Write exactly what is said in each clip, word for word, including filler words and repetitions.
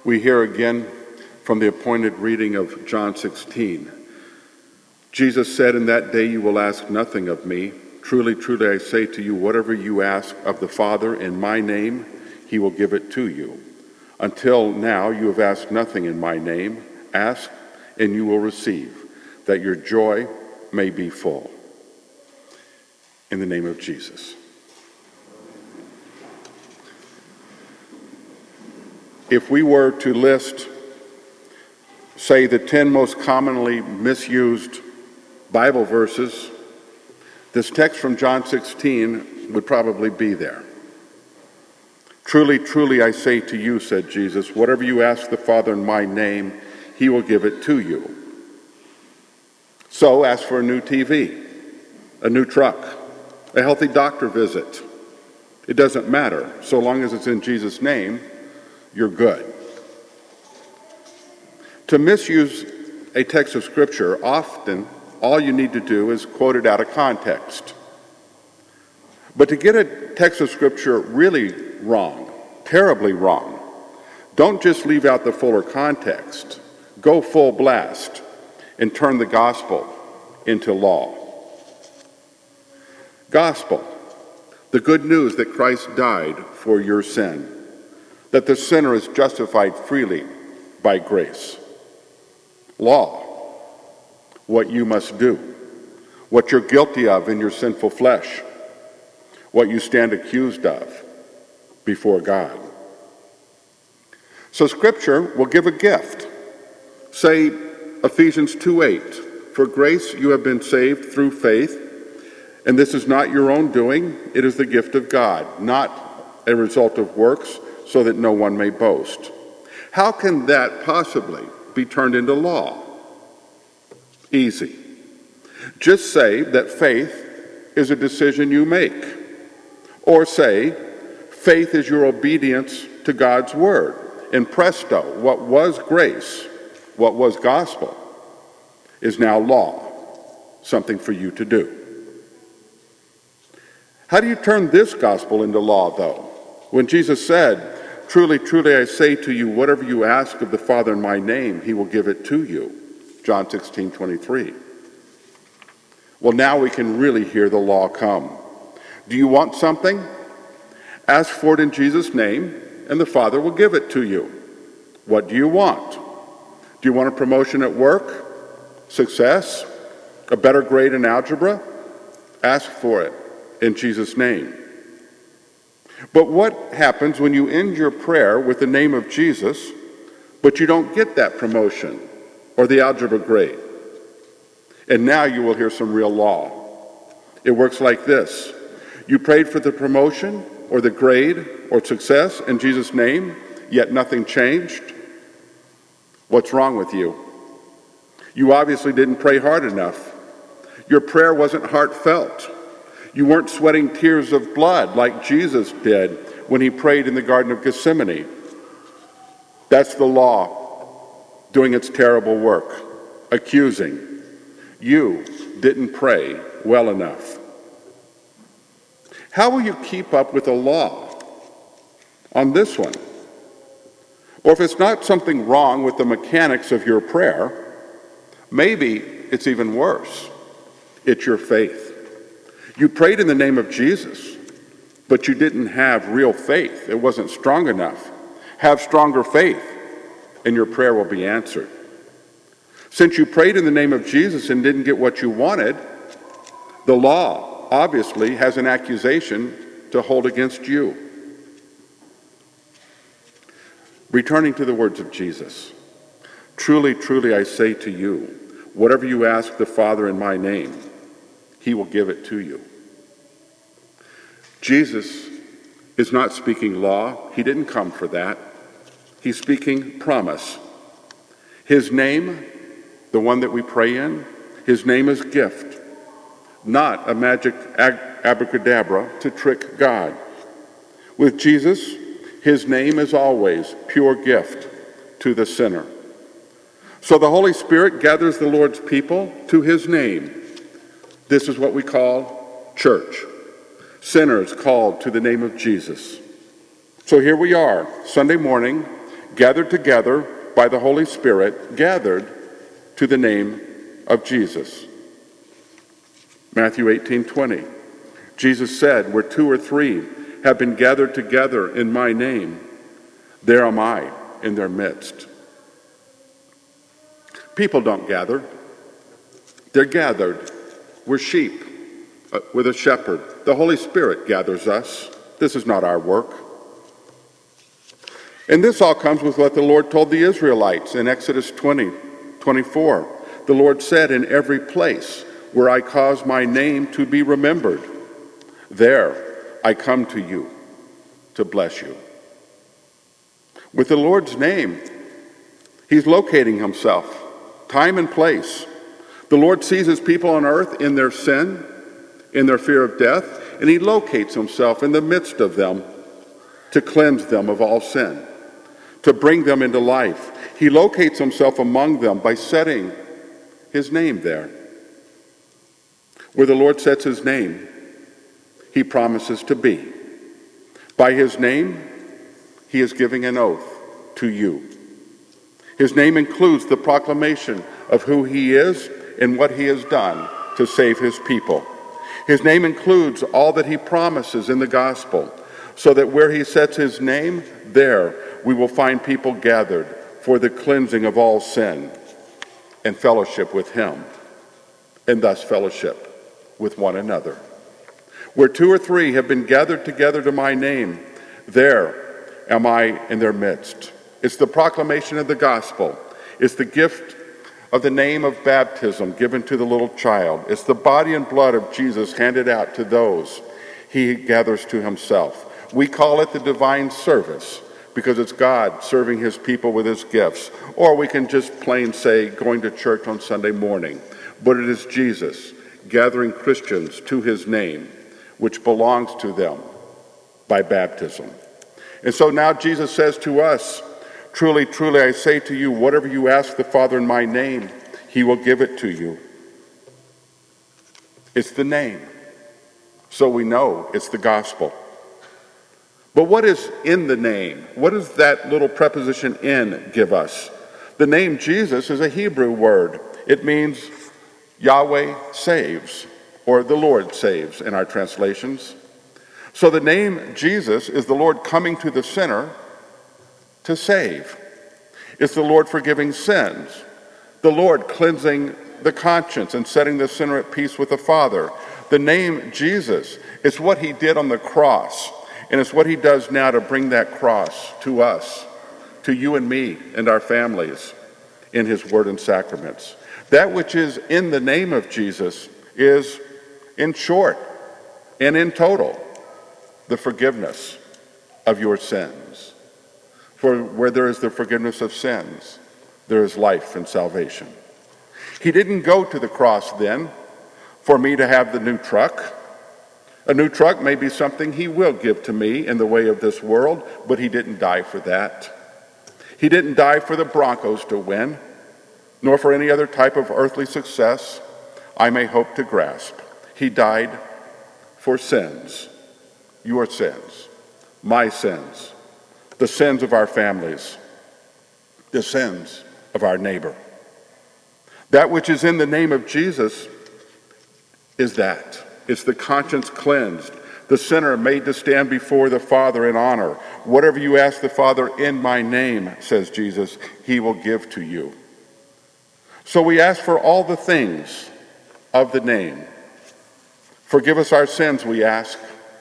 We hear again from the appointed reading of John sixteen. Jesus said, "In that day you will ask nothing of me. Truly, truly, I say to you, whatever you ask of the Father in my name, he will give it to you. Until now you have asked nothing in my name. Ask, and you will receive, that your joy may be full." In the name of Jesus. If we were to list, say, the ten most commonly misused Bible verses, this text from John sixteen would probably be there. "Truly, truly, I say to you," said Jesus, "whatever you ask the Father in my name, he will give it to you." So ask for a new T V, a new truck, a healthy doctor visit. It doesn't matter. So long as it's in Jesus' name, you're good. To misuse a text of Scripture, often all you need to do is quote it out of context. But to get a text of Scripture really wrong, terribly wrong, don't just leave out the fuller context. Go full blast and turn the gospel into law. Gospel, the good news that Christ died for your sin, that the sinner is justified freely by grace. Law, what you must do, what you're guilty of in your sinful flesh, what you stand accused of before God. So Scripture will give a gift. Say Ephesians two eight, "For grace you have been saved through faith, and this is not your own doing, it is the gift of God, not a result of works, so that no one may boast." How can that possibly be turned into law? Easy. Just say that faith is a decision you make. Or say, faith is your obedience to God's word. And presto, what was grace, what was gospel, is now law, something for you to do. How do you turn this gospel into law, though? When Jesus said, "Truly, truly, I say to you, whatever you ask of the Father in my name, he will give it to you." John sixteen twenty-three. Well, now we can really hear the law come. Do you want something? Ask for it in Jesus' name, and the Father will give it to you. What do you want? Do you want a promotion at work? Success? A better grade in algebra? Ask for it in Jesus' name. But what happens when you end your prayer with the name of Jesus, but you don't get that promotion or the algebra grade? And now you will hear some real law. It works like this. You prayed for the promotion or the grade or success in Jesus' name, yet nothing changed. What's wrong with you? You obviously didn't pray hard enough. Your prayer wasn't heartfelt. You weren't sweating tears of blood like Jesus did when he prayed in the Garden of Gethsemane. That's the law doing its terrible work, accusing. You didn't pray well enough. How will you keep up with the law on this one? Or if it's not something wrong with the mechanics of your prayer, maybe it's even worse. It's your faith. You prayed in the name of Jesus, but you didn't have real faith. It wasn't strong enough. Have stronger faith, and your prayer will be answered. Since you prayed in the name of Jesus and didn't get what you wanted, the law obviously has an accusation to hold against you. Returning to the words of Jesus, "Truly, truly, I say to you, whatever you ask the Father in my name, he will give it to you." Jesus is not speaking law. He didn't come for that. He's speaking promise. His name, the one that we pray in, his name is gift, not a magic abracadabra to trick God. With Jesus, his name is always pure gift to the sinner. So the Holy Spirit gathers the Lord's people to his name. This is what we call church. Sinners called to the name of Jesus. So here we are, Sunday morning, gathered together by the Holy Spirit, gathered to the name of Jesus. Matthew eighteen twenty. Jesus said, where two or three have been gathered together in my name, there am I in their midst. People don't gather. They're gathered. We're sheep uh, with a shepherd. The Holy Spirit gathers us. This is not our work. And this all comes with what the Lord told the Israelites in Exodus twenty, twenty-four. The Lord said, in every place where I cause my name to be remembered, there I come to you to bless you. With the Lord's name, he's locating himself, time and place. The Lord sees his people on earth in their sin, in their fear of death, and he locates himself in the midst of them to cleanse them of all sin, to bring them into life. He locates himself among them by setting his name there. Where the Lord sets his name, he promises to be. By his name, he is giving an oath to you. His name includes the proclamation of who he is and what he has done to save his people. His name includes all that he promises in the gospel, so that where he sets his name, there we will find people gathered for the cleansing of all sin and fellowship with him, and thus fellowship with one another. Where two or three have been gathered together to my name, there am I in their midst. It's the proclamation of the gospel. It's the gift of the name of baptism given to the little child. It's the body and blood of Jesus handed out to those he gathers to himself. We call it the divine service because it's God serving his people with his gifts. Or we can just plain say going to church on Sunday morning. But it is Jesus gathering Christians to his name, which belongs to them by baptism. And so now Jesus says to us, truly, truly, I say to you, whatever you ask the Father in my name, he will give it to you. It's the name. So we know it's the gospel. But what is in the name? What does that little preposition in give us? The name Jesus is a Hebrew word. It means Yahweh saves, or the Lord saves in our translations. So the name Jesus is the Lord coming to the sinner to save. It's the Lord forgiving sins, the Lord cleansing the conscience and setting the sinner at peace with the Father. The name Jesus is what he did on the cross, and it's what he does now to bring that cross to us, to you and me and our families in his word and sacraments. That which is in the name of Jesus is, in short and in total, the forgiveness of your sins. For where there is the forgiveness of sins, there is life and salvation. He didn't go to the cross then for me to have the new truck. A new truck may be something he will give to me in the way of this world, but he didn't die for that. He didn't die for the Broncos to win, nor for any other type of earthly success I may hope to grasp. He died for sins, your sins, my sins, the sins of our families, the sins of our neighbor. That which is in the name of Jesus is that. It's the conscience cleansed, the sinner made to stand before the Father in honor. Whatever you ask the Father in my name, says Jesus, he will give to you. So we ask for all the things of the name. Forgive us our sins, we ask.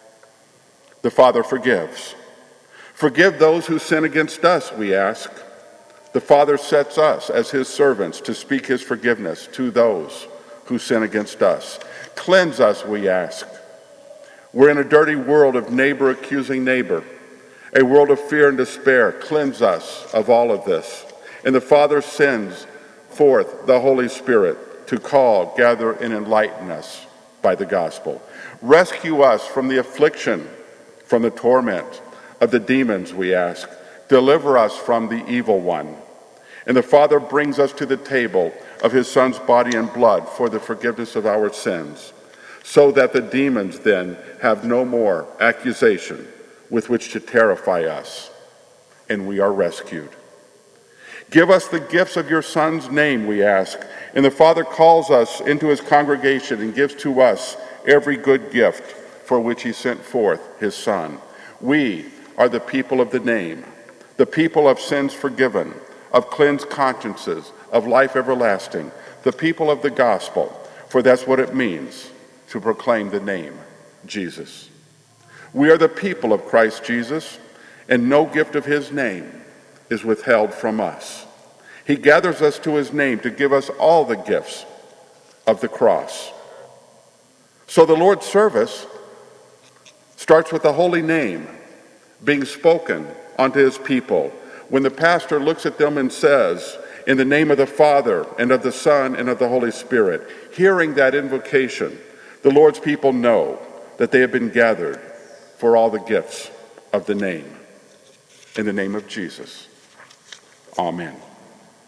The Father forgives. Forgive those who sin against us, we ask. The Father sets us as his servants to speak his forgiveness to those who sin against us. Cleanse us, we ask. We're in a dirty world of neighbor accusing neighbor, a world of fear and despair. Cleanse us of all of this. And the Father sends forth the Holy Spirit to call, gather, and enlighten us by the gospel. Rescue us from the affliction, from the torment of the demons, we ask. Deliver us from the evil one. And the Father brings us to the table of his Son's body and blood for the forgiveness of our sins, so that the demons then have no more accusation with which to terrify us. and we are rescued. Give us the gifts of your Son's name, we ask. And the Father calls us into his congregation and gives to us every good gift for which he sent forth his Son. We are the people of the name, the people of sins forgiven, of cleansed consciences, of life everlasting, the people of the gospel, for that's what it means to proclaim the name Jesus. We are the people of Christ Jesus, and no gift of his name is withheld from us. He gathers us to his name to give us all the gifts of the cross. So the Lord's service starts with the holy name being spoken unto his people. When the pastor looks at them and says, in the name of the Father and of the Son and of the Holy Spirit, hearing that invocation, the Lord's people know that they have been gathered for all the gifts of the name. In the name of Jesus, amen.